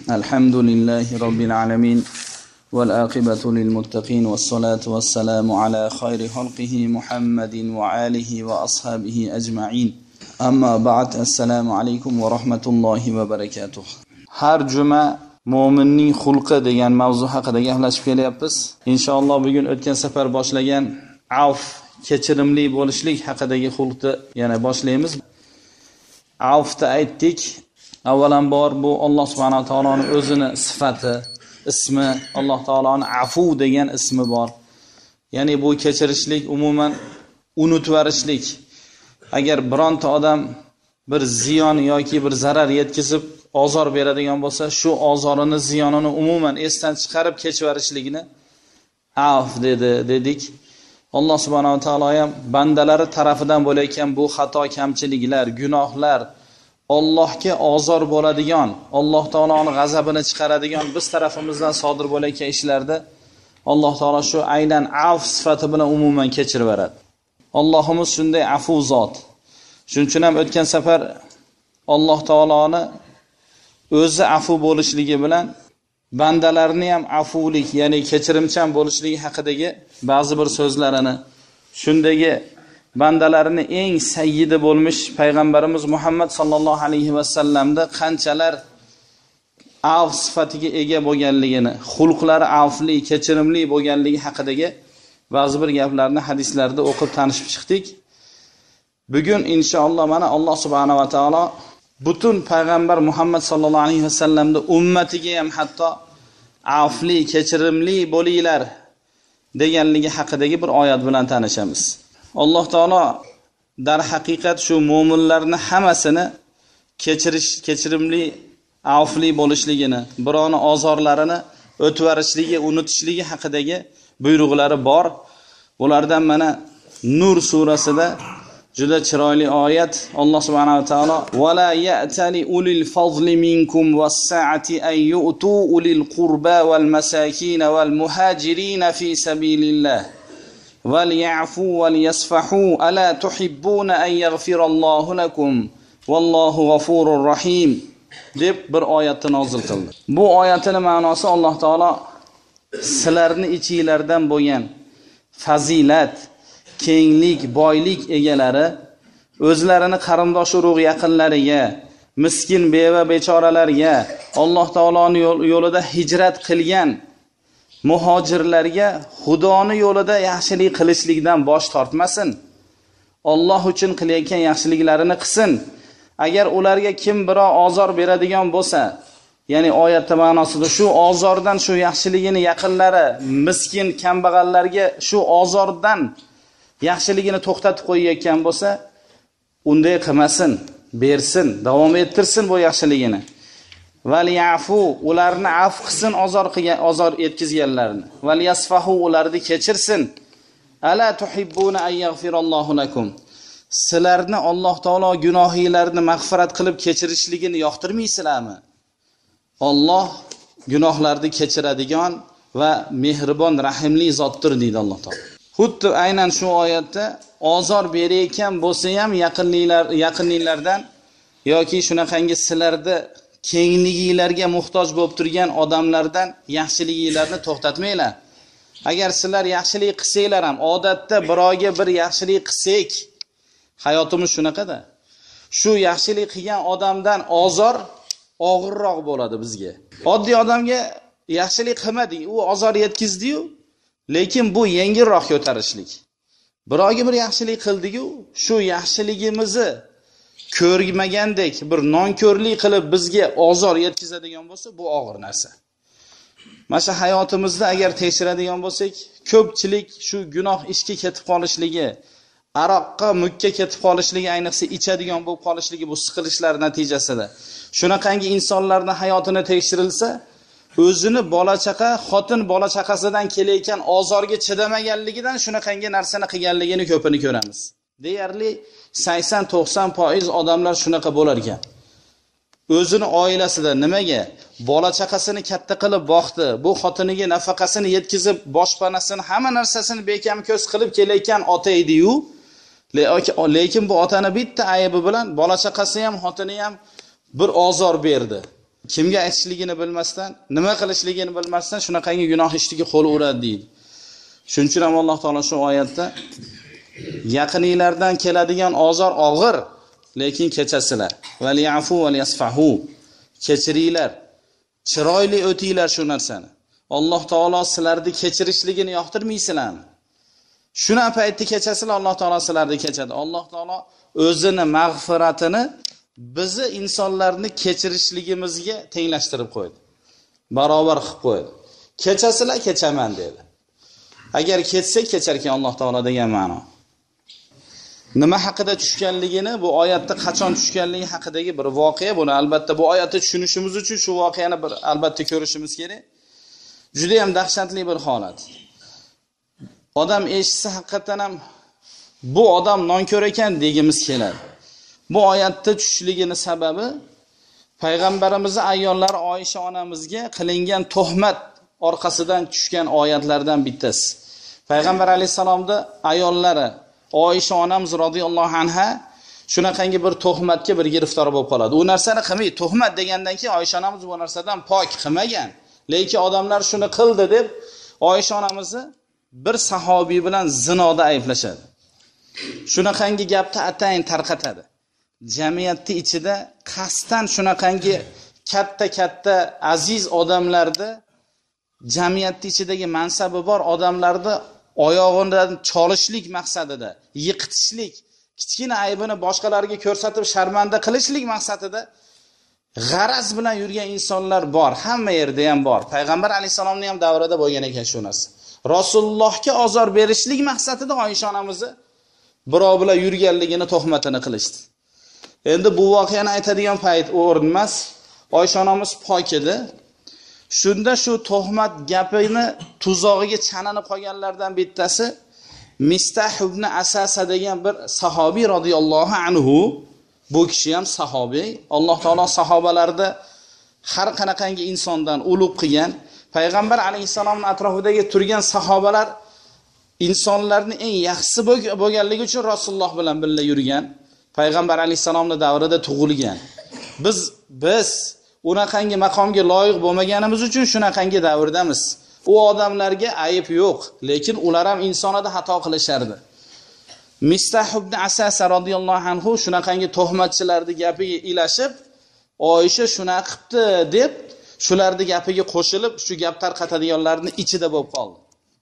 الحمد لله رب العالمين والعاقبة للمتقين والصلاة والسلام على خير خلقه محمد وآله وأصحابه أجمعين أما بعد السلام عليكم ورحمة الله وبركاته. Har juma mo'minning xulqi degan mavzu haqida gaplashib kelyapmiz. Inshaalloh bugun o'tgan safar boshlagan avf, kechirimli bo'lishlik haqidagi xulqni yana boshlaymiz. Avfda aytdik, avvalambor bu Alloh subhanahu va taoloning o'zini sifati, ismi, Alloh taoloning afu degan ismi bor. Ya'ni bu kechirishlik, umuman unutvarishlik. Agar bironta odam bir ziyon yoki bir zarar yetkazib ozor beradigan bo'lsa, shu ozorini, ziyonini umuman esdan chiqarib kechvarishligini avf dedik. Alloh subhanahu va taolo ham bandalari tarafidan bo'layotgan bu xato, kamchiliklar, gunohlar, Allohga ozor bo'ladigan, Alloh taoloning g'azabini chiqaradigan biz tarafimizdan sodir bo'layotgan ishlarda Alloh taolo shu aynan avf sifati bilan umuman kechirib beradi. Allohimiz shunday afu zot. Shuning uchun ham o'tgan safar Alloh taoloni o'zi afu bo'lishligi bilan bandalarni ham afulik, ya'ni kechirimchan bo'lishligi haqidagi ba'zi bir so'zlarini, shundagi bandalarini eng sayyidi bo'lmish payg'ambarimiz Muhammad sallallohu alayhi va sallamda qanchalar avf sifatiga ega bo'lganligini, xulqlari avfli, kechirimli bo'lganligi haqidagi ba'zi bir gaplarni hadislarda o'qib tanishib chiqdik. Bugun inshaalloh mana Alloh subhanahu va taolo butun payg'ambar Muhammad sallallohu alayhi va sallamda ummatiga ham hatto avfli, kechirimli bo'linglar deganligi haqidagi bir oyat bilan tanishamiz. Alloh taolo dar haqiqat shu mo'minlarni hammasini kechirimli, avfli bo'lishligini, birovni ozorlarini o'tvarishligi, unutishligi haqidagi buyruqlari bor. Bulardan mana Nur surasida juda chiroyli oyat. Alloh subhanahu va taolo va la ya'tali ulil fazli minkum was-sa'ati an yu'tu ulil qurba wal masakin wal muhajirin fi sabilillah wal ya'fu wal yasfahu ala tuhibbuna an yaghfirallohu lakum wallohu g'afurur rahim deb bir oyatni nozil qildi. Bu oyatning ma'nosi Alloh taolo sizlarni ichingizlardan bo'lgan fazilat, kenglik, boylik egalari o'zlarini qarindosh urug' yaqinlariga, miskin, beva, bechoralarga, Alloh taoloning yo'lida hijrat qilgan muhojirlarga Xudoni yo'lida yaxshilik qilishlikdan bosh tortmasin. Alloh uchun qilayotgan yaxshiliklarini qilsin. Agar ularga kim biror ozor beradigan bo'lsa, ya'ni oyatda ma'nosida shu ozordan, shu yaxshiligini yaqinlari, miskin, kambag'allarga shu ozordan yaxshiligini to'xtatib qo'yayotgan bo'lsa, unday qilmasin, bersin, davom ettirsin bu yaxshiligini. Val yafu, ularni af qilsin, ozor yetkazganlarni. Val yasfahu, ularni kechirsin. Ala tuhibbuna an yaghfirallohu lakum. Sizlarni Alloh taolo gunohinglarni mag'firat qilib kechirishligini yoqtirmaysizlarmi? Alloh gunohlarni kechiradigan va mehribon, rahimli zotdir deydi Alloh taolo. Xuddi aynan shu oyatda ozor berayotgan bo'lsa ham yaqinliklardan yoki shunaqangi sizlarda kengliginglarga muhtoj bo'lib turgan odamlardan yaxshiliginglarni to'xtatmanglar. Agar sizlar yaxshilik qilsanglar ham, odatda birovga bir yaxshilik qilsak, hayotimiz shunaqada. Shu yaxshilik qilgan odamdan ozor og'irroq bo'ladi bizga. Oddiy odamga yaxshilik qilmading, u ozor yetkazdi-yu, lekin bu yengilroq ko'tarishlik. Birovga bir yaxshilik qildik-ku, shu yaxshiligimizni ko'rmagandek bir nonko'rlik qilib bizga ozor yetkazadigan bo'lsa, bu og'ir narsa. Mana hayotimizda agar tekshiradigan bo'lsak, ko'pchilik shu gunoh ishga ketib qolishligi, aroqqa, mukka ketib qolishligi, ayniqsa ichadigan bo'lib qolishligi bu siqilishlar natijasida. Shunaqangi insonlarning hayotini tekshirilsa, o'zini bola-chaqa, xotin bola-chaqasidan kelayotgan ozorga chidamaganligidan shunaqangi narsani qilganligini ko'pini ko'ramiz. Deyarli 80-90% odamlar shunaqa bo'lar ekan. O'zini oilasida nimaga? Bola-chaqasini katta qilib boqdi, bu xotiniga nafaqasini yetkazib, boshpanasini, hamma narsasini bekam ko'z qilib kelayotgan ota edi-yu, lekin bu otani bitta aybi bilan bola-chaqasi ham, xotini ham bir ozor berdi. kimga aytishligini bilmasdan, nima qilishligini bilmasdan shunaqangi gunoh ishlarga qo'l uradi deydi. Shuning uchun ham Alloh taolo shu oyatda yaqininglardan keladigan ozor og'ir, lekin kechasizlar. Va li'afu va liyasfahu. Kechiringlar. Chiroyli o'tinglar shu narsani. Alloh taolo sizlarni kechirishligini yoqtirmaysizlarmi? Shuna paytda kechasizlar, Alloh taolo sizlarni kechadi. Alloh taolo o'zini mag'firatini bizni insonlarni kechirishligimizga tenglashtirib qo'ydi. Barobar qilib qo'ydi. Kechasizlar, kechaman dedi. Agar ketsak kecharkan Alloh taolo degan ma'no. Nima haqida tushganligini, bu oyatda qachon tushganligi haqidagi bir voqea, buni albatta bu oyatni tushunishimiz uchun shu voqeani bir albatta ko'rishimiz kerak. Juda ham dahshatli bir holat. Odam eshitsa haqiqatan ham bu odam nonko'r ekan degimiz keladi. Bu oyatda tushishligini sababi payg'ambarimizning ayollari Oysha onamizga qilingan tuhmat orqasidan tushgan oyatlardan bittasi. Payg'ambar alayhisalomda ayollari Oysha onamiz radhiyallohu anha shunaqangi bir tuhmatga bir giriftor bo'lib qoladi. U narsani qilmaydi. Tuhmat degandan keyin Oysha onamiz bu narsadan pok qilmagan. Lekin odamlar shuni qildi deb Oysha onamizni bir sahobiy bilan zinoda ayblashadi. Shunaqangi gapni atayin tarqatadi. Jamiyatning ichida qasddan shunaqangi katta aziz odamlarda jamiyatning ichidagi mansabi bor odamlarni oyog'idan cholishlik maqsadida, yiqitishlik, kichkina aybini boshqalarga ko'rsatib sharmanda qilishlik maqsadida g'araz bilan yurgan insonlar bor. Hamma yerda ham bor. Payg'ambar alayhisalomning ham davrida bo'lgan ekan shu narsa. Rasulullohga ozor berishlik maqsadida Oysha onamizni birov bilan yurganligini tuhmatini qilishdi. Endi bu voqeani aytadigan payt o'rin emas. Oysha onamiz pok edi. Shunda shu tuhmat gapini tuzog'iga chananib qolganlardan bittasi Mistah ibn Asasa degan bir sahobiy radhiyallohu anhu. Bu kishi ham sahobiy. Alloh taolo sahobalarda har qanaqangi insondan ulug' qilgan. Payg'ambar alayhisalomning atrofidagi turgan sahobalar insonlarning eng yaxshisi bo'lganligi uchun Rasululloh bilan birga yurgan. Payg'ambar alayhisalomning davrida tug'ilgan. Biz unaqangi maqomga loyiq bo'lmaganimiz uchun shunaqangi davrdamiz. U odamlarga ayib yo'q, lekin ular ham insonada xato qilishardi. Mistah ibn Asasa radhiyallohu anhu shunaqangi tuhmatchilarning gapiga ilashib, Oysha shuna qilibdi deb shularning gapiga qo'shilib, shu gap tarqatadiganlarning ichida bo'lib qoldi.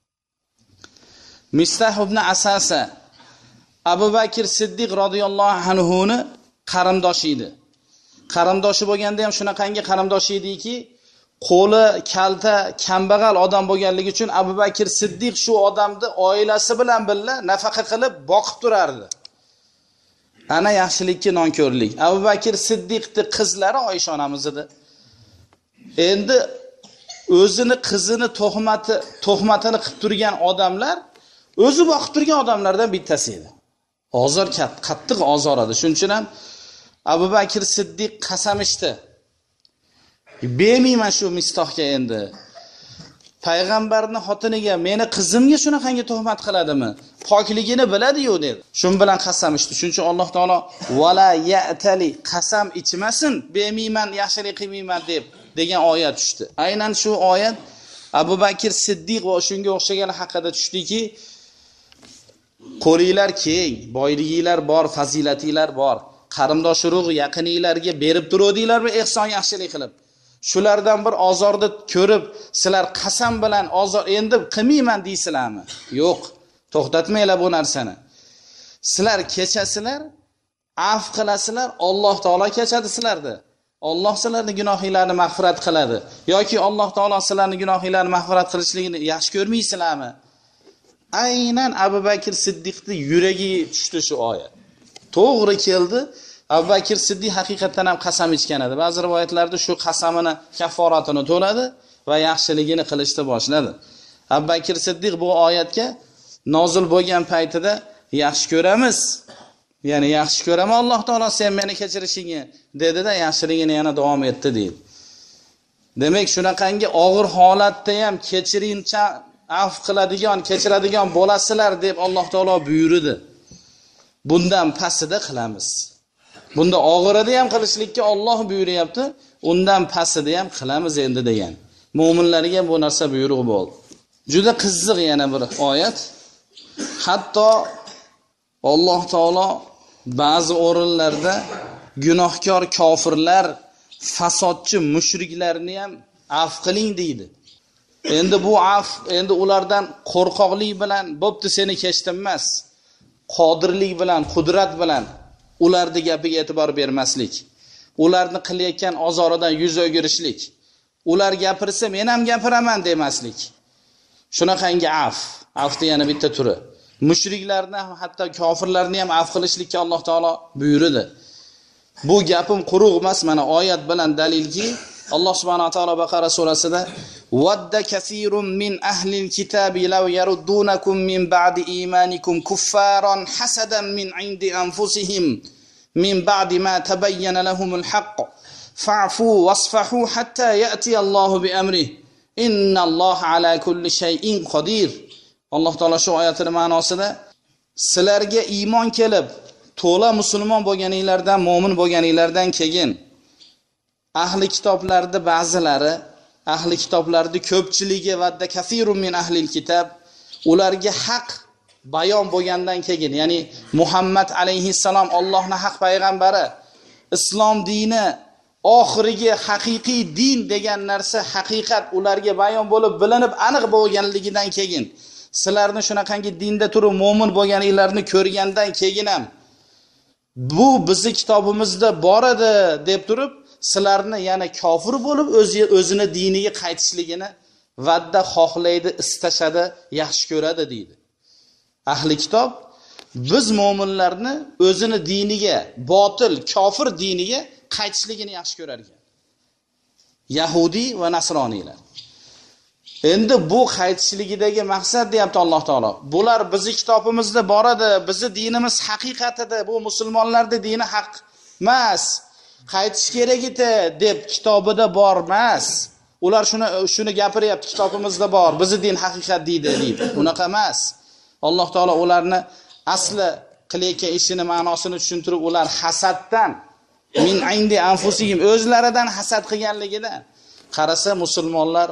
Mistah ibn Asasa Abu Bakr Siddiq radhiyallohu anhu ni qarindoshi edi. Qarindoshi bo'lganda ham shunaqangi qarindoshi ediki, qo'li kalta, kambag'al odam bo'lganligi uchun Abu Bakr Siddiq shu odamni oilasi bilan birga nafaqa qilib boqib turardi. Ana yaxshilikka nonko'rlik. Abu Bakr Siddiqning qizlari Oysha onamiz edi. Endi o'zini qizini tuhmatini qilib turgan odamlar o'zi boqib turgan odamlardan bittasi edi. Ozor qattiq ozoradi. Shuning uchun ham Abu Bakr Siddiq qasam ichdi. Bermayman shu Mistohga endi. Payg'ambarning xotiniga, meni qizimga shunaqangi tuhmat qiladimi? Pokligini biladi-yu dedi. Shun bilan qasam ichdi. Shuning uchun Alloh taolo vala ya'tali qasam ichmasin, bermayman, yaxshilik qilmayman degan oyat tushdi. Aynan shu oyat Abu Bakr Siddiq va shunga o'xshagan haqida tushdiki, qo'linglar keng, boyliginglar bor, fazilatinglar bor. Qarindosh urug' yaqininglarga berib turodinglarmi ehson yaxshilik qilib. Shulardan bir ozorni ko'rib, sizlar qasam bilan ozor endi qilmayman deysizlarmi? Yo'q, to'xtatmaylar bu narsani. Sizlar kechasizlar, af qilasizlar, Alloh taolo kechadi sizlarni. Alloh sizlarning gunohinglarni mag'firat qiladi. Yoki Alloh taolo sizlarning gunohinglarni mag'firat qilishligini yaxshi ko'rmaysizlarmi? Aynan Abu Bakr Siddiqning yuragiga tushdi shu oyat. To'g'ri keldi. Abu Bakr Siddiq haqiqatan ham qasam ichgan edi. Ba'zi rivoyatlarda shu qasamini kafforatini to'ladi va yaxshiligini qilishni boshladi. Abu Bakr Siddiq bu oyatga nozil bo'lgan paytida yaxshi ko'ramiz. Ya'ni yaxshi ko'raman Alloh taolo sen meni kechirishingni dedi-da yaxshiligini yana davom etdi deydi. Demak, shunaqangi og'ir holatda ham kechirincha af qiladigan, kechiradigan bo'lasizlar deb Alloh taolo buyurdi. Bundan pastida qilamiz. Bunda og'irida ham qilishlikka Alloh buyuryapti, undan pastida ham qilamiz endi degan. Mo'minlarga bu narsa buyruq bo'ldi. Juda qiziq yana bir oyat. Hatto Alloh taolo ba'zi o'rinlarda gunohkor kofirlar, fasodchi mushriklarni ham af qiling deydi. Endi bu af, endi ulardan qo'rqoqlik bilan bo'pti seni kechdim emas. Qodirlik bilan, qudrat bilan ularning gapiga e'tibor bermaslik. Ularni qilayotgan ozoridan yuz o'girishlik. Ular gapirsa men ham gapiraman demaslik. Shunaqangi af. Afda yana bitta turi. Mushriklarni, hatto kofirlarni ham af qilishlikka Alloh taolo buyurdi. Bu gapim quruq emas, mana oyat bilan dalilki, Alloh subhanahu va taolo Baqara surasida wadda kaseerun min ahlil kitabi law yaruddunakum min ba'di imanikum kuffaran hasadan min 'indi anfusihim min ba'di ma tabayyana lahumul haqq fa'fu wasfahu hatta ya'ti Allohu bi amrihi innalloha ala kulli shay'in qodir. Alloh taolo shu oyatining ma'nosida sizlarga iymon kelib to'la musulmon bo'lganinglardan, mo'min bo'lganinglardan keyin ahli kitoblarda ba'zilari, ahli kitoblarda ko'pchiligi vadda kafirun min ahlil kitob, ularga haq bayon bo'lgandan keyin, ya'ni Muhammad alayhissalom Allohning haq payg'ambari, islom dini oxirgi haqiqiy din degan narsa, haqiqat ularga bayon bo'lib bilinib aniq bo'lganligidan keyin, sizlarni shunaqangi dinda turib mo'min bo'lganinglarni ko'rgandan keyin ham bu bizning kitobimizda bor edi deb turib, sizlarni yana kofir bo'lib o'zini diniga qaytishligini vadda xohlaydi, istashadi, yaxshi ko'radi deydi. Ahli kitob biz mo'minlarni o'zini diniga, botil, kofir diniga qaytishligini yaxshi ko'rar ekan. Yahudi va nasroniylar. Endi bu qaytishligidagi maqsad deyapti Alloh taolo. Bular bizning kitobimizda bor edi, bizning dinimiz haqiqat edi, bu musulmonlarning dini haq emas. Qaytish kerak edi deb kitobida bor emas. Ular shuni gapiryapti, kitobimizda bor, bizning din haqiqat deydi. Unaqa emas. Alloh taolo ularni asli qilayotgan ishini ma'nosini tushuntirib, ular hasaddan min indi anfusihim, o'zlaridan hasad qilganligidan qarasa musulmonlar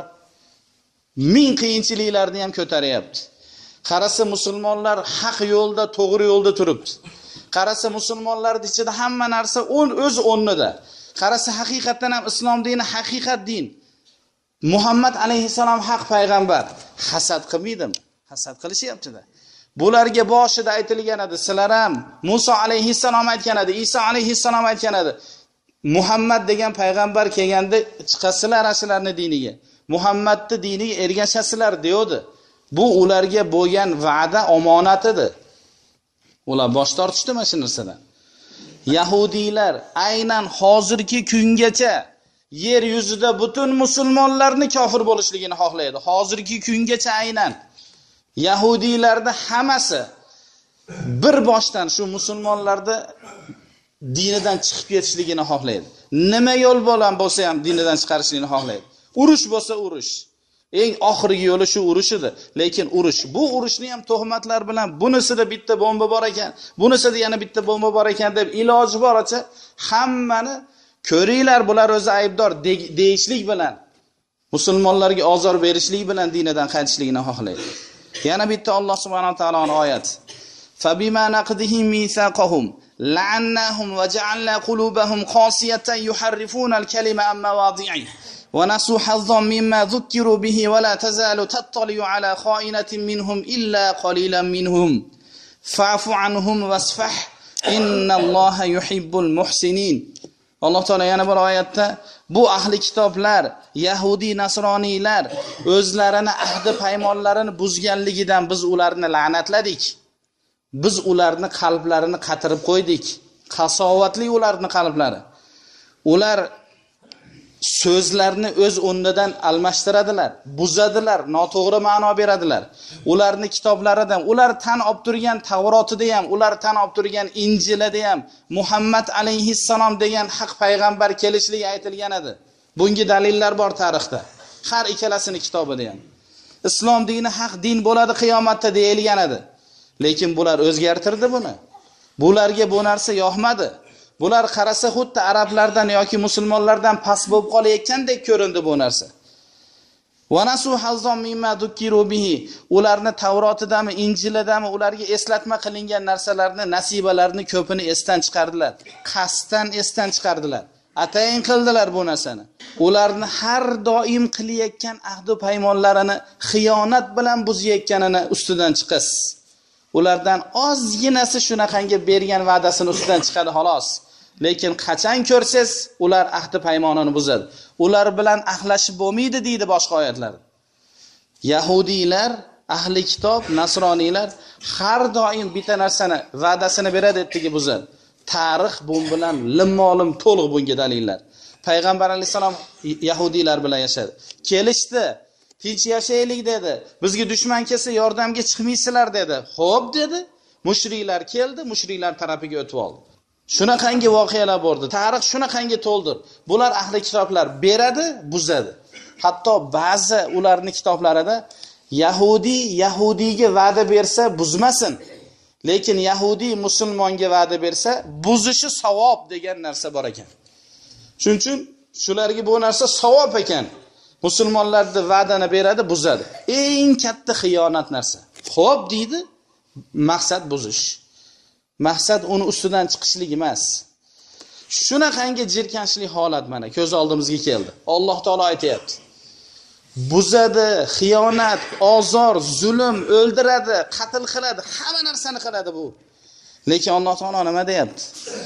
ming qiyinchiliklarni ham ko'taryapti. Qarasa musulmonlar haq yo'lda, to'g'ri yo'lda turibdi. Qarasa musulmonlarning ichida hamma narsa o'z o'rnida. Qarasa haqiqatan ham islom dini haqiqat din. Muhammad alayhissalom haq payg'ambar. Hasad qilmaydimi? Hasad qilishyapti-da. Bularga boshida aytilgan edi, sizlar ham Musa alayhissalom aytgan edi, Isa alayhissalom aytgan edi. Muhammad degan payg'ambar kelganda chiqasizlar ashularning diniga. Muhammadning diniga ergashasizlar deydi. Bu ularga bo'lgan va'da, omonat edi. Ular bosh tortishdi mana shu narsadan. Yahudiylar aynan hozirgi kungacha yer yuzida butun musulmonlarni kofir bo'lishligini xohlaydi. Hozirgi kungacha aynan Yahudiylarda hammasi bir boshdan shu musulmonlarda dinidan chiqib ketishligini xohlaydi. Nima yo'l bilan bo'lsa ham dinidan chiqarishligini xohlaydi. Urush bo'lsa urush. Eng oxirgi yo'li shu urush edi. Lekin urush, bu urushni ham tuhmatlar bilan, bunisida bitta bomba bor ekan, bunisida yana bitta bomba bor ekan deb iloji boricha hammani ko'ringlar, bular o'zi aybdor deyishlik bilan, musulmonlarga ozor berishlik bilan dinidan qaytishligini xohlaydi. Yana bitta Alloh subhanahu va taoloning oyati. Fabima naqdihim mithaqahum la'annahum wa ja'alna qulubahum qasiyatan yuharrifuna al-kalima an mawadi'i wa nasu hazzan mimma dhukkiru bihi wa la tazalu tattali'u ala kha'inatin minhum illa qalilan minhum fa'fu anhum wasfah innalloha yuhibbul muhsinin. Alloh taolo yana bir oyatda bu ahli kitoblar, Yahudi, Nasroniylar o'zlarini ahdi paymonlarini buzganligidan biz ularni la'natladik. Biz ularni qalblarini qatirib qo'ydik. Qasovatli ularni qalblari. Ular so'zlarni o'z o'rnidan almashtiradilar, buzadilar, noto'g'ri ma'no beradilar. Ularni kitoblaridan, ular tan olib turgan Tavrotida ham, ular tan olib turgan Injilida ham Muhammad alayhissalom degan haq payg'ambar kelishligi aytilgan edi. Bunga dalillar bor tarixda. Har ikkalasining kitobida ham. Islom dini haq din bo'ladi qiyomatda deyilgan edi. Lekin bular o'zgartirdi buni. Bularga bu narsa yoqmadi. Bular qarasa xuddi arablardan yoki musulmonlardan past bo'lib qolayotgandek ko'rindi bu narsa. Va nasu hazzam mimma dukiru bihi. Ularni Tavrotidami, Injilidami ularga eslatma qilingan narsalarni, nasibalarni ko'pini esdan chiqardilar. Qasddan esdan chiqardilar. Atayin qildilar bu narsani. Ularni har doim qilayotgan ahd va paymonlarini xiyonat bilan buzayotganini ustidan chiqasiz. Ulardan ozginasi shunaqangi bergan va'dasini ustidan chiqadi xolos. Lekin qachon ko'rsiz, ular ahdi paymonini buzadi. Ular bilan ahlashib bo'lmaydi deydi boshqa oyatlar. Yahudiylar, ahli kitob, nasroniylar har doim bitta narsani, va'dasini beradi, etdigi buzadi. Tarix bu bilan limmolim to'liq bunga dalillar. Payg'ambar alayhisalom yahudiylar bilan yashadi. Kelishdi, tinch yashaylik dedi. Bizga dushman kelsa yordamga chiqmaysizlar dedi. Xo'p dedi. Mushriklar keldi, mushriklar tarafiga o'tib oldi. Shunaqangi voqealar bo'ldi. Tarix shunaqangi to'ldir. Bular ahli kitoblar beradi, buzadi. Hatto ba'zi ularning kitoblarida Yahudiyga va'da bersa buzmasin. Lekin Yahudiy musulmonga va'da bersa buzishi savob degan narsa bor ekan. Shuning uchun shularga bu narsa savob ekan. Musulmonlarga va'dani beradi, buzadi. Eng katta xiyonat narsa. Xo'p deydi, maqsad buzish. Maqsad uni ustidan chiqishlik emas. Shunaqangi jirkanchli holat mana ko'z oldimizga keldi. Alloh taolo aytayapti. Buzadi, xiyonat, ozor, zulm, o'ldiradi, qatl qiladi, hamma narsani qiladi bu. Lekin Alloh taolo nima deyapti?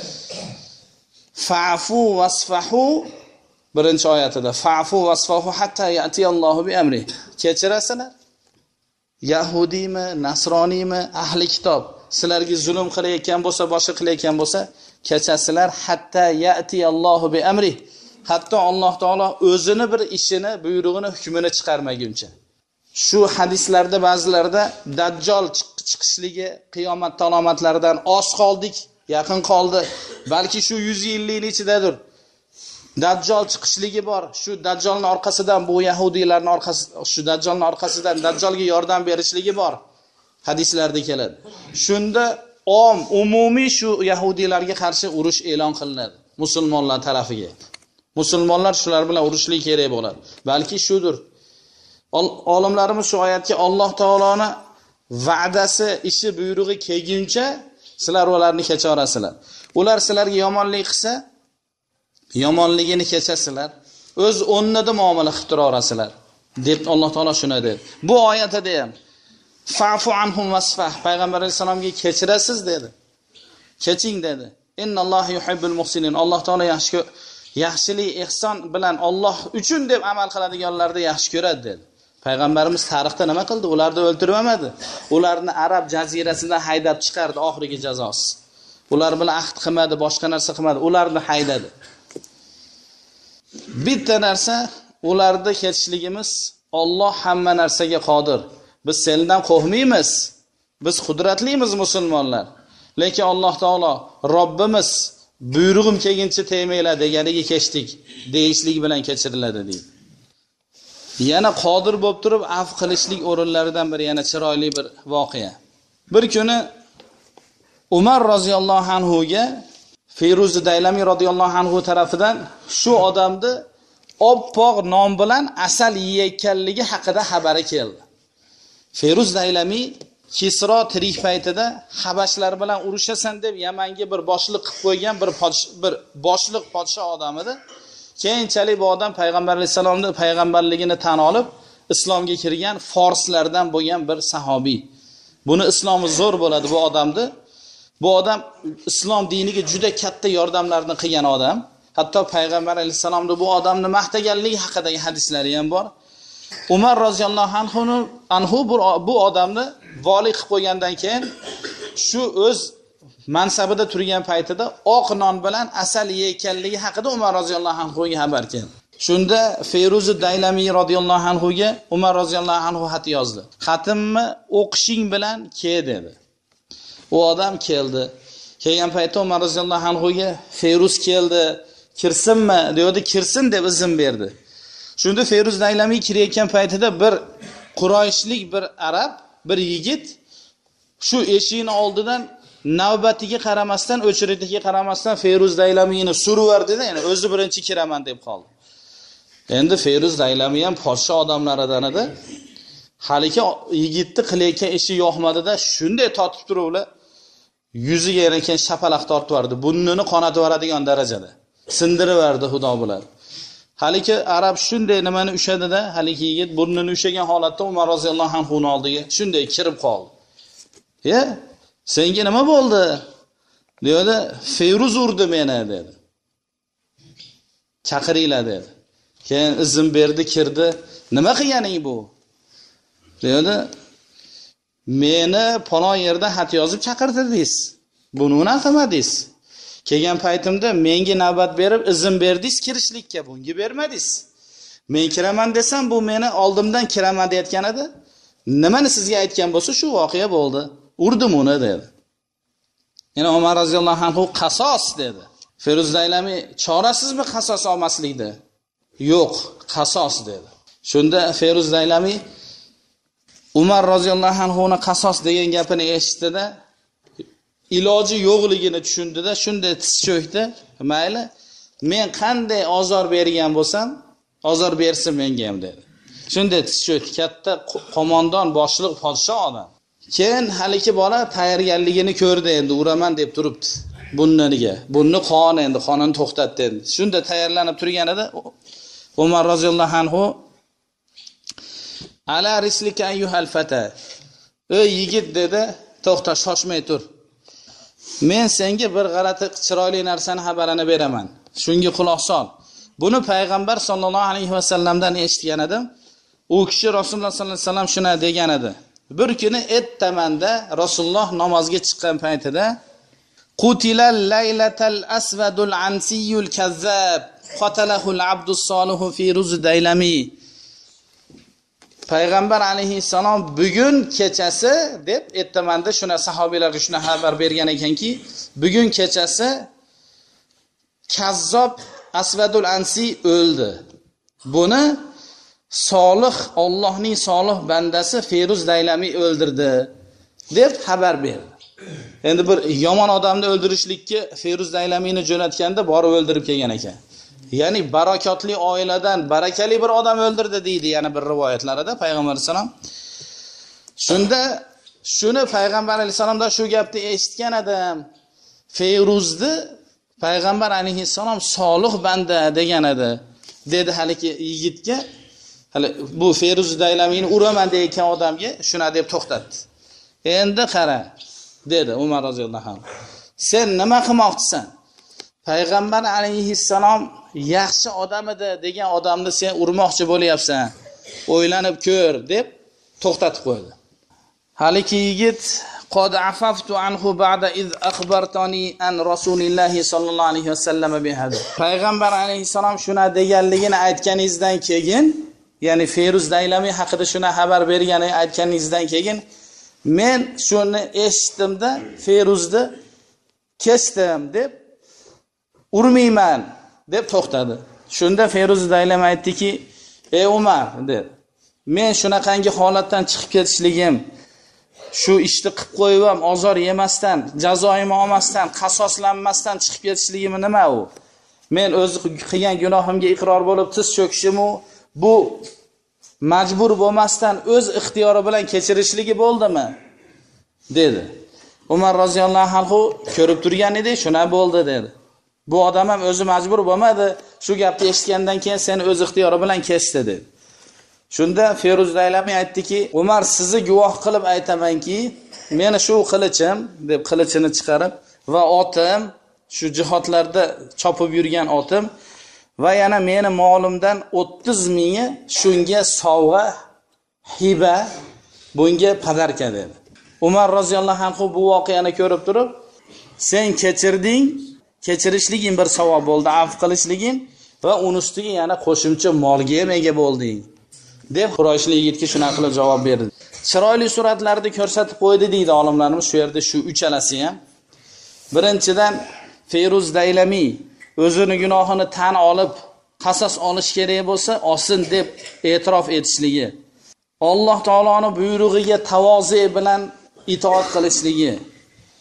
Fa'fu wasfahu birinchi oyatida fa'fu wasfahu hatta ya'ti Allohu bi amri. Kechirasizlar. Yahudiymi, nasroniymi, ahli kitob sizlarga zulm qilayotgan bo'lsa, boshqa qilayotgan bo'lsa, kechasizlar hatta ya'ti Allohu bi amri. Hatto Alloh taolo o'zini bir ishini, buyrug'ini, hukmini chiqarmaguncha. Shu hadislarda ba'zilarda Dajjal chiqishligi qiyomat alomatlaridan oz qoldik, yaqin qoldi. Balki shu 100 yillik ichidadir. Dajjal chiqishligi bor. Shu Dajjalning orqasidan bu yahudiylarning shu Dajjalning orqasidan Dajjalga yordam berishligi bor. Hadislarda keladi. Shunda umumiy shu yahudiylarga qarshi urush e'lon qilinadi musulmonlar tarafiga. Musulmonlar shular bilan urushlik kerak bo'ladi. Balki shudir. Olimlarimiz shu oyatga Alloh taoloning va'dasi, ishi, buyrug'i kelguncha sizlar ularni kechirasizlar. Ular sizlarga yomonlik qilsa, yomonligini kechasizlar. O'z o'rnida muomala qilib turasizlar, deb Alloh taolo shuni dedi. Bu oyatda ham fa'fu anhum wasfah, payg'ambar alayhisalomga kechirasiz dedi. Keching dedi. Innalloha yuhibbul muhsinin. Alloh taolo yaxshilik, ihson bilan Alloh uchun deb amal qiladiganlarni yaxshi ko'radi dedi. Payg'ambarimiz tarixda nima qildi? Ularni o'ldirmadi. Ularni Arab jazirasidan haydab chiqardi oxirgi jazosi. Ular bilan ahd qilmadi, boshqa narsa qilmadi. Ularni haydadi. Bitta narsa, ularni ketishligimiz, Alloh hamma narsaga qodir. Biz sendan qo'rqmaymiz. Biz qudratlimiz musulmonlar. Lekin Alloh taolo Robbimiz buyrug'im kelguncha tegmanglar deganiga kechdik, deyishlik bilan kechiriladi deydi. Yana qodir bo'lib turib af qilishlik o'rinlaridan biri yana chiroyli bir voqea. Bir kuni Umar roziyallohu anhu ga Feruz Daylami roziyallohu anhu tarafidan shu odamni oppoq non bilan asal yeyotganligi haqida xabari keldi. Feruz Daylami Kisro tirik paytida Habashlar bilan urushasan deb Yamanga bir boshliq qilib qo'ygan bir boshliq podsho odam edi. Keyinchalik bu odam payg'ambar alayhisalomning payg'ambarligini tan olib, islomga kirgan forslardan bo'lgan bir sahobiy. Buni islomi zo'r bo'ladi bu odamni. Bu odam islom diniga juda katta yordamlarni qilgan odam. Hatto payg'ambar alayhisalomning bu odamni maqtaganligi haqidagi hadislari ham bor. Umar roziyallohu anhu bu odamni vali qilib qo'ygandan keyin shu o'z mansabida turgan paytida oq non bilan asal yeyotganligi haqida Umar roziyallohu anhuga xabar keldi. Shunda Feruz Daylami roziyallohu anhuga Umar roziyallohu anhu xat yozdi. Xatimni o'qishing bilan kel dedi. U odam keldi. Kelgan paytda Umar roziyallohu anhuga Feruz keldi, kirsinmi? Dedi, kirsin deb izn berdi. Shunda Feruz Daylami kirayotgan paytida bir Qurayshlik bir arab, bir yigit shu eshikning oldidan navbatiga qaramasdan, o'chiritiga qaramasdan Feruz Daylamiyni suraverdi-da, ya'ni o'zi birinchi kiraman deb qoldi. Endi Feruz Daylami ham podsho odamlaridan edi. Haliki yigitni qilayotgan ishi yo'qmadi-da, shunday totib turiblar. Yuziga ekan shapalaq tortib vardi. Burnini qonatib varadigan darajada. Sindirib vardi xudo bilan. Haliki arab shunday nimani ushadi-da, haliki yigit burnini ushagan holatda Umar roziyallohu anhu oldiga shunday kirib qoldi. Senga nima bo'ldi? Dedi, Feruz urdi meni dedi. Chaqiringlar dedi. Keyin izn berdi, kirdi. Nima qilganing bu? Dedi, meni palon yerda xat yozib chaqirtirdingiz. Buni nima qilmadingiz? Kelgan paytimda menga navbat berib izn berdingiz kirishlikka, bunga bermadingiz. Men kiraman desam, bu meni oldimdan kiraman deyotgan edi. Nimani sizga aytgan bo'lsa, shu voqea bo'ldi. Urdim uni dedi. Yana Umar roziyallohu anhu qasos dedi. Feruz Daylami chorasizmi qasos olmaslikda? Yo'q, qasos dedi. Shunda Feruz Daylami Umar roziyallohu anhuning qasos degan gapini eshitdi-da, iloji yo'qligini tushundida, shunday tiz cho'kdi. Mayli, men qanday ozor bergan bo'lsam, ozor bersin menga ham dedi. Shunday tiz cho'kdi. Katta qo'mondon, boshliq, podsho odam. Keyin haliki bola tayyorgarligini ko'rdi, endi uraman deb turibdi. Bunniga. Bunni qon endi qonini to'xtatdi endi. Shunda tayyorlanib turganida Umar roziyallohu anhu ala rislika ayyuhal fata. Ey yigit dedi, to'xta, shoshmay tur. Men senga bir g'alati chiroyli narsani xabarini beraman. Shunga quloq sol. Buni payg'ambar sollallohu alayhi vasallamdan eshitgan edim. U kishi Rasululloh sollallohu alayhi vasallam shuna degan edi. Bir kuni ertamanda Rasululloh namozga chiqqan paytida Qutilal laylatal asvadul ansiyul kazzab qatalahul abdus solihu fi ruz daylami. Payg'ambar alayhissalom bugun kechasi deb ertamanda shuna sahobiylarga shuna xabar bergan ekanki, bugun kechasi Kazzob Asvadul Ansi o'ldi. Buni solih, Allohning solih bandasi Feruz Daylami o'ldirdi deb xabar berdi. Endi bir yomon odamni o'ldirishlikka Feruz Daylamini jo'natganda borib o'ldirib kelgan ekan. Ya'ni barakotli oiladan barakali bir odam o'ldirdi deydi, yana bir rivoyatlarida payg'ambar vasallam. Shunda shuni payg'ambar alayhisalomda shu gapni eshitgan edim. Feruzni payg'ambar alayhisalom solih banda degan edi. Dedi haliki yigitga, hali bu Feruz Daylamini uraman degan odamga shuna deb to'xtatdi. Endi qara dedi Umar roziyallohu anhu. Sen nima qilmoqchisan? Payg'ambar alayhissalom yaxshi odam edi degan odamni sen urmoqchi bo'lyapsan. O'ylanib ko'r deb to'xtatib qo'ydi. Haliki yigit qad afaftu anhu ba'da iz akhbartani an Rasulillahi sallallohu alayhi vasallam bihada. Payg'ambar alayhissalom shuna deganligini aytganingizdan keyin, ya'ni Feruz Daylami haqida shuna xabar bergani aytganingizdan keyin men shuni eshitdimda Feruzni kesdim deb urmayman deb to'xtadi. Shunda Feruz Daylami aytdiki, "Ey Umar," dedi. "Men shunaqangi holatdan chiqib ketishligim, shu ishni qilib qo'yib ham ozor yemasdan, jazoimni olmasdan, qasoslanmasdan chiqib ketishligim nima u? Men o'z qilgan gunohimga iqror bo'lib tiz cho'kishim u, bu majbur bo'lmasdan o'z ixtiyori bilan kechirishligi bo'ldimi?" dedi. Umar roziyallohu anhu ko'rib turgan edi, shuna bo'ldi dedi. Bu odam ham o'zi majbur bo'lmadi, shu gapni eshitgandan keyin seni o'z ixtiyori bilan kesdi dedi. Shunda Feruz Daylami aytdiki, "Umar, sizni guvoh qilib aytamanki, meni shu qilichim," deb qilichini chiqarib, va otim, shu jihodlarda chopib yurgan otim va yana meni molimdan 30 mingi shunga sovg'a, hiba, bunga padarka dedi. Umar roziyallohu anhu bu voqeani ko'rib turib, "Sen kechirding, kechirishliging bir savob bo'ldi, afv qilishliging va uni ustiga yana qo'shimcha molga ham ega bo'lding," deb Qurayshli yigitga shuna qilib javob berdi. Chiroyli suratlarni ko'rsatib qo'ydi deydi olimlarimiz. Shu yerda shu uchalasi ham. Birinchidan Feruz Daylami o'zini gunohini tan olib, qasos olish kerak bo'lsa, olsin deb e'tirof etishligi. Alloh taoloning buyrug'iga tavozi bilan itoat qilishligi.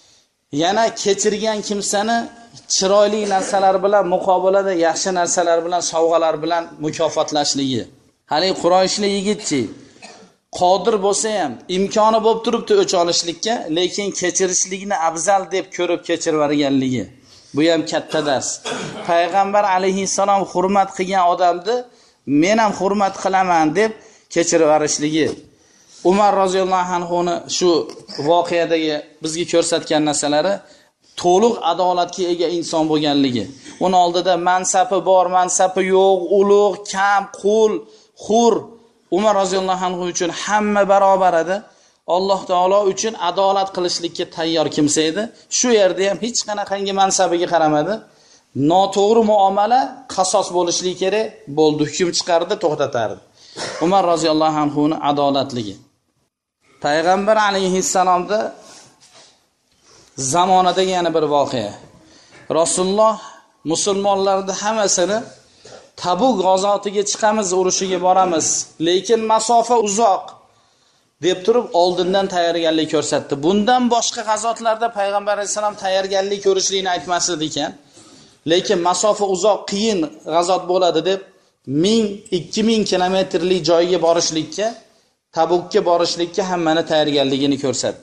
Yana kechirgan kimsani chiroyli narsalar bilan muqobilada yaxshi narsalar bilan, sovg'alar bilan mukofotlashligi. Hali Qurayshli yigitchi qodir bo'lsa ham imkoni bo'lib turibdi o'ch olishlikka, lekin kechirishlikni afzal deb ko'rib kechirverganligi. Bu ham katta dars. Payg'ambar alayhissalom hurmat qilgan odamni men ham hurmat qilaman deb kechiraverishligi. Umar roziyallohu anhuni shu voqeadagi bizga ko'rsatgan narsalari to'liq adolatga ega inson bo'lganligi. Uni oldida mansabi bor, mansabi yo'q, ulug', kam, qul, xur. Umar roziyallohu anhu uchun hamma barobar edi. Alloh taolo uchun adolat qilishlikka tayyor kimsa edi. Shu yerda ham hech qanaqangi mansabiga qaramadi. Noto'g'ri muomala qasos bo'lishligi kerak bo'ldi, hukm chiqardi, to'xtatardi. Umar roziyallohu anhuning adolatligi. Payg'ambar alayhissalomda zamonadagi yana bir voqea. Rasululloh musulmonlarning hammasini Tabuk g'azotiga chiqamiz, urushiga boramiz, lekin masofa uzoq deb turib oldindan tayyorgarlik ko'rsatdi. Bundan boshqa g'azotlarda payg'ambar alayhisalom tayyorgarlik ko'rishlikni aytmasdi ekan. Lekin masofa uzoq, qiyin g'azot bo'ladi deb 1000-2000 kilometrlik joyga borishlikka, Tabukka borishlikka hammani tayyorgarligini ko'rsatdi.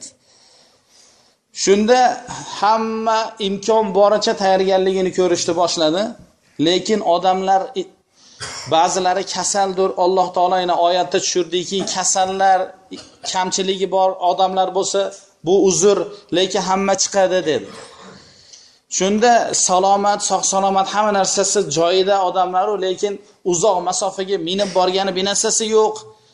Shunda hamma imkon boricha tayyorgarligini ko'rishni boshladi. Lekin odamlar ba'zilari kasaldir. Alloh taoloning oyatda tushirdiki, kasallar, kamchiligi bor odamlar bo'lsa, bu uzr, lekin hamma chiqadi dedi. Shunda salomat, sog'-salomat hamma narsasi joyida odamlar, lekin uzoq masofaga minib borgani binasasi yo'q.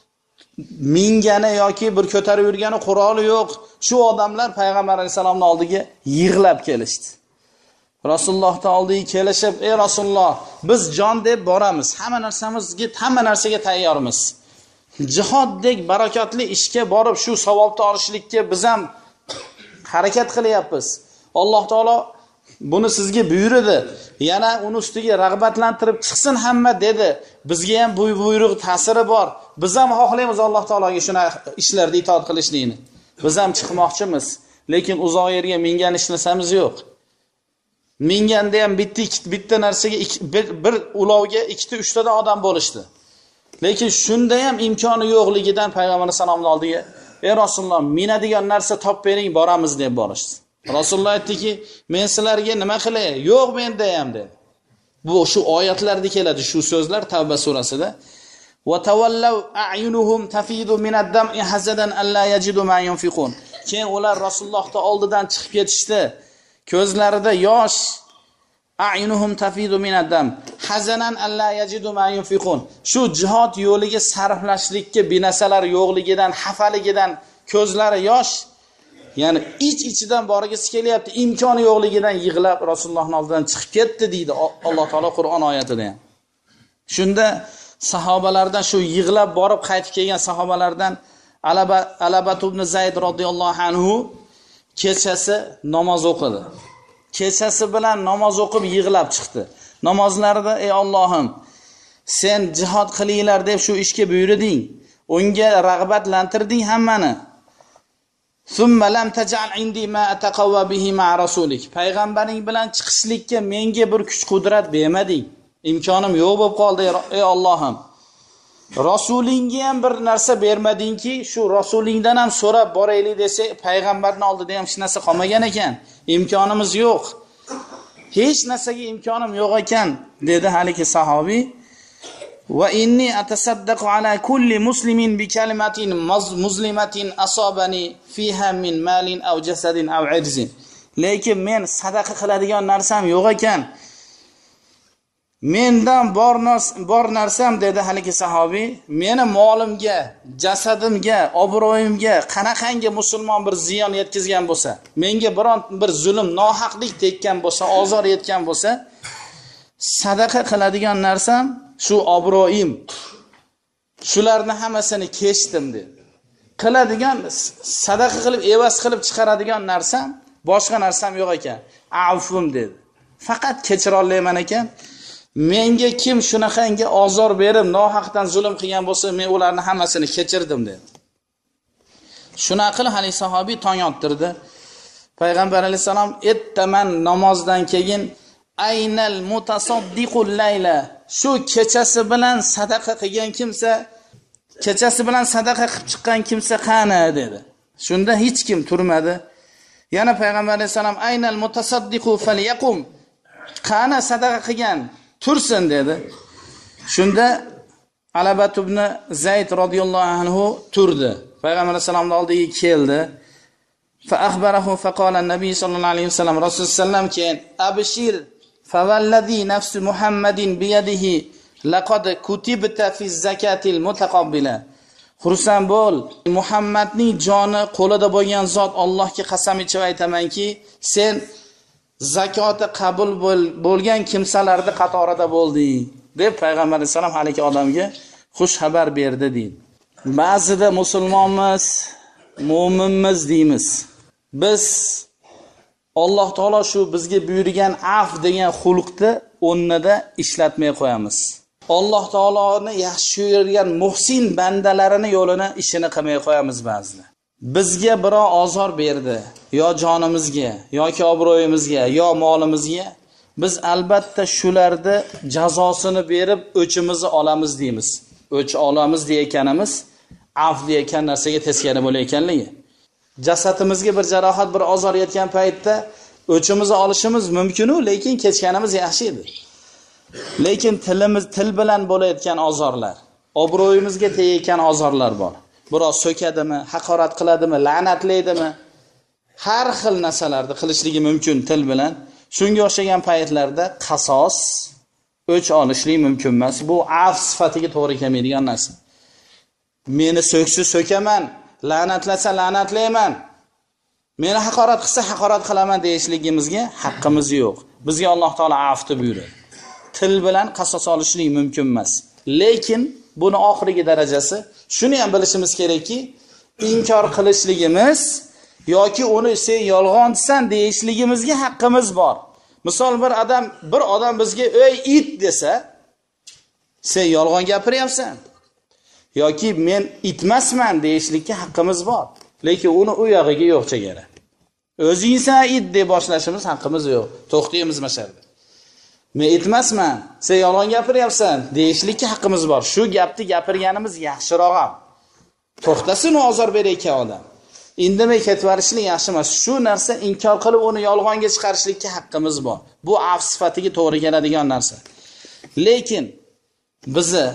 Mingani yoki bir ko'tarib yurgani quroli yo'q. Shu odamlar payg'ambar alayhisalomning oldiga yig'lab kelishdi. Rasulullohning oldiga kelishib, "Ey Rasululloh, biz jon deb boramiz. Hamma narsaga tayyormiz. Jihoddek barakatli ishga borib shu savobni olishlikka biz ham harakat qilyapmiz. Alloh taolo buni sizga buyurdi. Yana uni ustiga rag'batlantirib chiqsin hamma" dedi. Bizga ham bu buyruq ta'siri bor. Biz ham xohlaymiz Alloh taologa shuna ishlarda itoat qilishlikni. Biz ham chiqmoqchimiz, lekin uzoq yerga mingan ishlasamiz yo'q. Minganda ham bitta narsaga bir ulovga 2-3 ta odam bo'lishdi. Lekin shunda ham imkoni yo'qligidan payg'ambar salomning oldiga, "Ey Rasululloh, minadigan narsa topib bering, boramiz" deb borishdi. Rasululloh aytdiki, "Men sizlarga nima qilay? Yo'q menda ham" dedi. Bu shu oyatlarda keladi shu so'zlar Tavba surasida. "Va tavallaw a'yunuhum tafidu minad dam'i hazadan alla yajidu ma yunfiqun." Keyin ular Rasulullohning oldidan chiqib ketishdi. Ko'zlarida yosh, a'yunuhum tafidu minad dam hazanan alla yajidu ma yunfiqun. Shu jihad yo'liga sarflashlikka binasalar yo'qligidan, xafaligidan ko'zlari yosh, ya'ni ichidan borgisi kelyapti, imkoni yo'qligidan yig'lab Rasulullohning oldidan chiqib ketdi deydi Alloh taolo Qur'on oyatida ham. Shunda sahobalardan shu yig'lab borib qaytib kelgan sahobalardan Alabat ibn Zayd radhiyallohu anhu kechasi namoz o'qidi. Kechasi bilan namoz o'qib yig'lab chiqdi. Namozlarida "Ey Allohim, sen jihad qilinglar deb shu ishga buyurding. Unga rag'batlantirding hammani. Summa lam taj'al indi ma ataqawwa bihi ma rasulik." Payg'ambaring bilan chiqishlikka menga bir kuch-qudrat bermading. Imkonim yo'q bo'lib qoldi, ey Allohim. Rasulingga ham bir narsa bermadingki, shu rasulingdan ham so'rab boraylik desa, payg'ambarning oldida ham hech narsa qolmagan ekan. Imkonimiz yo'q. Hech narsaga imkonim yo'q ekan, dedi haligi sahobiy. "Va inni atasaddaqu ala kulli muslimin bi kalimatin muslimatin asabani fiha min malin aw jasadin aw irzin." Lekin men sadaqa qiladigan narsam yo'q ekan. Mendan bor narsam, dedi haligi sahobiy, meni molimga, jasadimga, obro'yimga qanaqangi musulmon bir ziyon yetkazgan bo'lsa, menga biron bir zulm, nohaqlik tekkan bo'lsa, ozor yetgan bo'lsa, sadaqa qiladigan narsam shu obro'yim. Shularni hammasini kechdim dedi. Qiladigan, sadaqa qilib, evaz qilib chiqaradigan narsam, boshqa narsam yo'q ekan. Afum dedi. Faqat kechira olmayman ekan. Menga kim shunaqangi ozor berib, nohaqdan zulm qilgan bo'lsa, men ularni hammasini kechirdim dedi. Shuna qilib haligi sahobiy tong ottirdi. Payg'ambar alayhisalom aytman namozdan keyin aynal mutasaddiqul layla, shu kechasi bilan sadaqa qilgan kimsa, kechasi bilan sadaqa qilib chiqqan kimsa qani dedi. Shunda hech kim turmadi. Yana Payg'ambar alayhisalom aynal mutasaddiqu falyaqum, qani sadaqa qilgan tursin dedi. Shunda Alabat ibn Zayd radhiyallohu anhu turdi. Payg'ambar alayhisalomning oldiga keldi. Fa akhbarahu fa qala an-nabiy sallallohu alayhi vasallam, Rasululloh sallam keyin abshir fa vallazi nafsu Muhammadin bi yadihi laqad kutibta fi zakatil mutaqabbila. Xursand bo'l, Muhammadning joni qo'lida bo'lgan zot Allohga qasam ichib aytamanki, sen zakoti qabul bo'lgan kimsalarning qatorida bo'lding, deb Payg'ambar alayhisalom haligi odamga xush xabar berdi deydi. Ba'zida musulmonmiz, mu'minmiz deymiz. Biz Alloh taolo shu bizga buyurgan af degan xulqni o'rnida ishlatmay qo'yamiz. Alloh taoloni yaxshi ko'rgan muhsin bandalarini yo'lini ishini qilmay qo'yamiz ba'zida. Bizga birov ozor berdi, yo jonimizga, yoki obro'yimizga, yo molimizga, biz albatta shularni jazosini berib o'chimizni olamiz deymiz. O'ch olamiz deganimiz af degan narsaga teskari bo'layotganligi. Jasadimizga bir jarohat, bir ozor yetgan paytda o'chimizni olishimiz mumkin-u, lekin kechganimiz yaxshi edi. Lekin til bilan bo'layotgan ozorlar, obro'yimizga tegayotgan ozorlar bor. Biroz so'kadimi, haqorat qiladimi, la'natlaydimi? Har xil narsalarni qilishligi mumkin til bilan. Shunga o'xshagan paytlarda qasos, o'ch olishlik mumkin emas. Bu af sifatiga to'g'ri kelmaydigan narsa. Meni so'ksa so'kaman, la'natlasa la'natlayman, meni haqorat qilsa haqorat qilaman deyishligimizga haqqimiz yo'q. Bizga Alloh taolo afni buyurdi. Til bilan qasos olishlik mumkin emas. Lekin buni oxirgi darajasi, shuni ham bilishimiz kerakki, inkor qilishligimiz yoki uni sen yolg'onchisan deyishligimizga haqqimiz bor. Misol bir odam bizga "Ey it" desa, sen yolg'on gapiryapsan. Yoki men itmasman deyishlikka haqqimiz bor. Lekin uni u yog'iga yo'q chegara. O'zingsan it deb boshlashimiz haqqimiz yo'q. To'xtaymiz masharda. Men itmasman, sen yolg'on gapiryapsan deyishlikka haqqimiz bor. Shu gapni gapirganimiz yaxshiroq ham. To'xtasin, ozor berayotgan odam. Indamay ketvarishlik yaxshi emas. Shu narsa inkor qilib uni yolg'onga chiqarishlikka haqqimiz bor. Bu af sifatiga to'g'ri keladigan narsa. Lekin bizni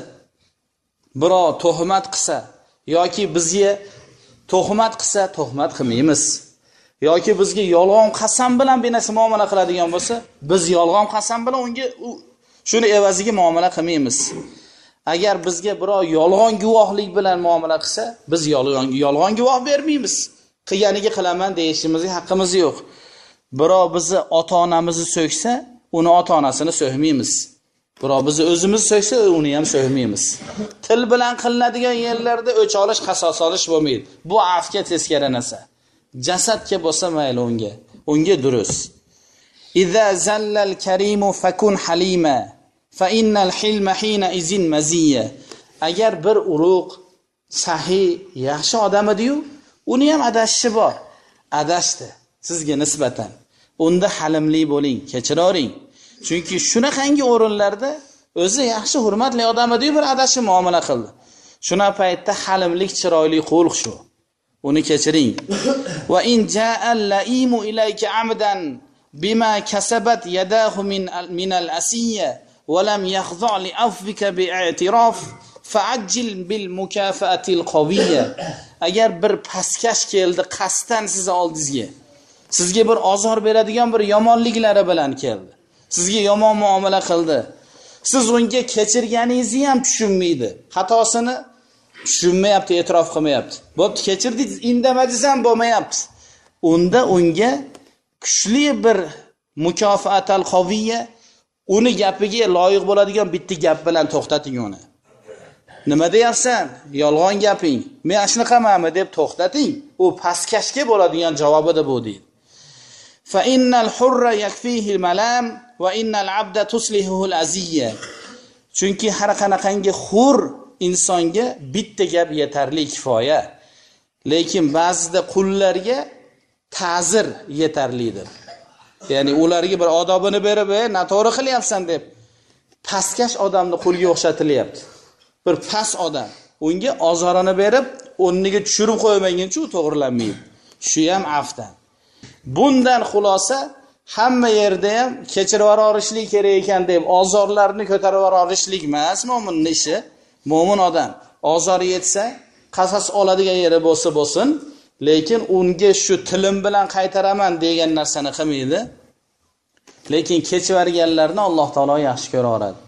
birov tuhmat qilsa yoki bizga tuhmat qilsa, tuhmat qilmaymiz. Yoki bizga yolg'on qasam bilan binasi muomala qiladigan bo'lsa, biz yolg'on qasam bilan unga shuni evaziga muomala qilmaymiz. Agar bizga birov yolg'on guvohlik bilan muomala qilsa, biz yolg'on guvoh bermaymiz. Qilganiga qilaman deyishimizga haqqimiz yo'q. Birov bizni ota-onamizni so'ksa, uni ota-onasini so'kmaymiz. Birov bizni o'zimiz so'ksa, uni ham so'kmaymiz. Til bilan qilinadigan yerlarda o'ch olish, qasos olish bo'lmaydi. Bu afga teskari narsa. Jasadga bo'lsa mayli unga durust. Idza zallal karimu fakun halima fa innal hilma hina izin maziya. Agar bir urug' sahiy, yaxshi odam edi-yu, uni ham adashishi bor. Adashdi sizga nisbatan. Unda halimli bo'ling, kechiravering. Chunki shunaqangi o'rinlarda o'zi yaxshi, hurmatli odam edi-yu, bir adashib muomala qildi. Shuna paytda halimlik, chiroyli xulq shu. Uni kechiring. Va in ja'al laimu ilayka amdan bima kasabat yadahu min al-asiyya wa lam yakhdha li afwika bi'i'tiraf fa'ajjil bil mukafaati al-qawiyya. Agar bir paskash keldi qasdan siz oldingizga, sizga bir ozor beradigan bir yomonliklari bilan keldi, sizga yomon muomala qildi, siz unga kechirganingizni ham tushunmaydi, xatosini tushunmayapti, e'tirof qilmayapti. Bo'pti, kechirdingiz, indamadingiz ham bo'lmayapti. Unda unga kuchli bir mukofatal qaviyya, uni gapiga loyiq bo'ladigan bitta gap bilan to'xtating uni. Nima deyapsan? Yolg'on gaping. Men shunaqamanmi deb to'xtating. U paskashga bo'ladigan javobida bu deydi. Fa innal hurra yakfihi al-malam va innal abda tuslihuhu al-aziyya. Chunki har qanaqangi hur insonga bitta gap yetarli, kifoya. Lekin ba'zida qullarga ta'zir yetarlidir. Ya'ni ularga bir odobini berib, "Noto'g'ri qilyapsan" deb pastkash odamni qo'lga o'xshatilyapti. Bir past odam, unga ozorini berib, o'rniga tushirib qo'ymaguncha u to'g'rilanmaydi. Shu ham afdan. Bundan xulosa hamma yerda ham kechirib yuborishlik kerak ekan deb ozorlarni ko'tarib yuborishlik emas mo'minning ishi. Mo'min odam ozor yetsa, qasas oladigan yeri bo'lsin, lekin unga shu tilim bilan qaytaraman degan narsani qilmaydi. Lekin kechirganlarni Alloh taolo yaxshi ko'ra oladi.